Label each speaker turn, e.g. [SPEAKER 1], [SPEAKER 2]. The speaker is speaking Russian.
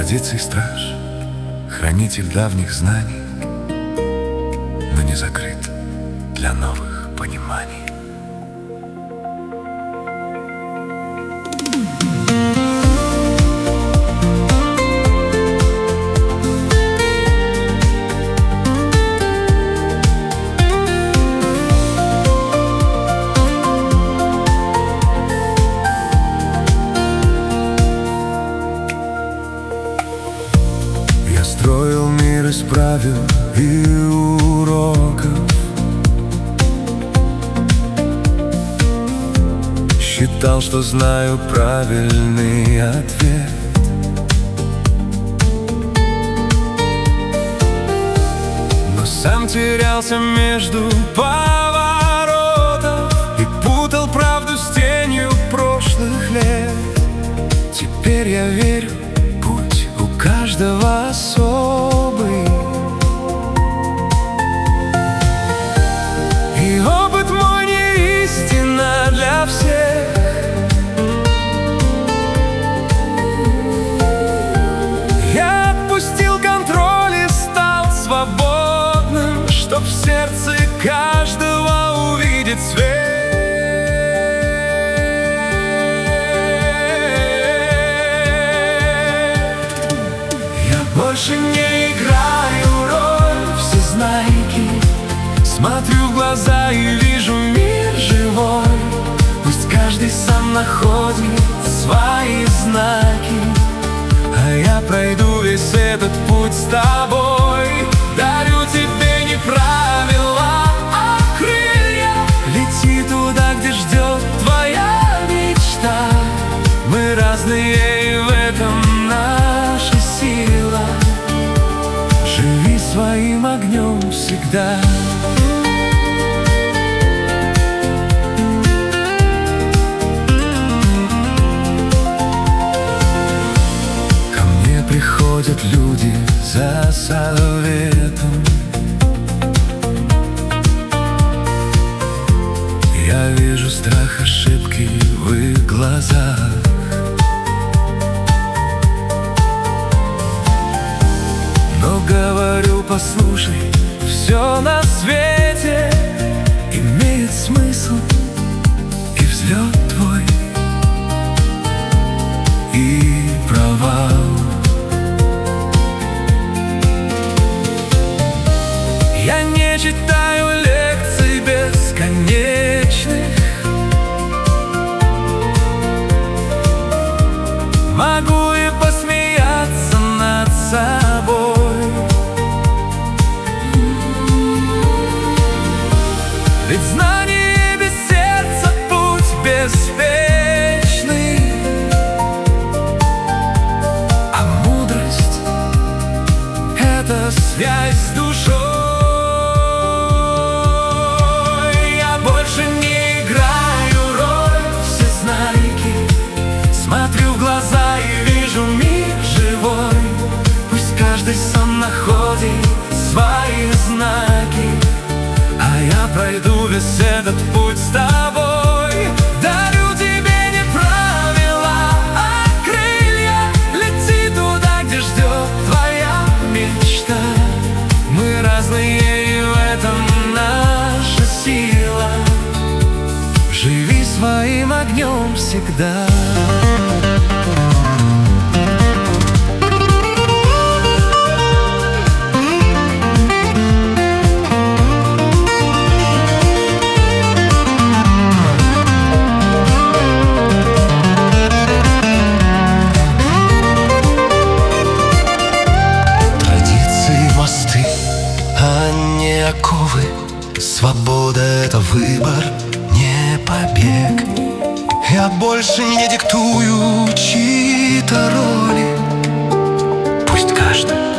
[SPEAKER 1] традиций страж, хранитель давних знаний, но не закрыт для новых пониманий. Я строил мир из правил и уроков, считал, что знаю правильный ответ. Но сам терялся между поворотов и путал правду с тенью прошлых лет. Теперь я верю, путь у каждого особый, и опыт мой не истина для всех. Я отпустил контроль и стал свободным, чтоб в сердце каждого увидеть свет. Больше не играю роль всезнайки, смотрю в глаза и вижу мир живой. Пусть каждый сам находит свои знаки, а я пройду весь этот путь с тобой. Дарю тебе не правила, а крылья. Лети туда, где ждет твоя мечта. Мы разные, и в этом наша сила. Живи своим огнем всегда. Ко мне приходят люди за советом. Я вижу страх ошибки в их глазах. Но говорю, послушай, все на свете имеет смысл, и взлет твой, и провал. Я не читаю лекций бесконечных, могу и посмеяться над собой. Ведь знание без сердца путь беспечный, а мудрость — это связь с душой. Я больше не играю роль всезнайки, смотрю в глаза и вижу мир живой. Пусть каждый сам находит свои знаки, а я пройду весь этот путь с тобой. Дарю тебе не правила, а крылья. Лети туда, где ждет твоя мечта. Мы разные, и в этом наша сила. Живи своим огнем всегда. Оковы. Свобода — это выбор, не побег. Я больше не диктую чьи-то роли. Пусть каждый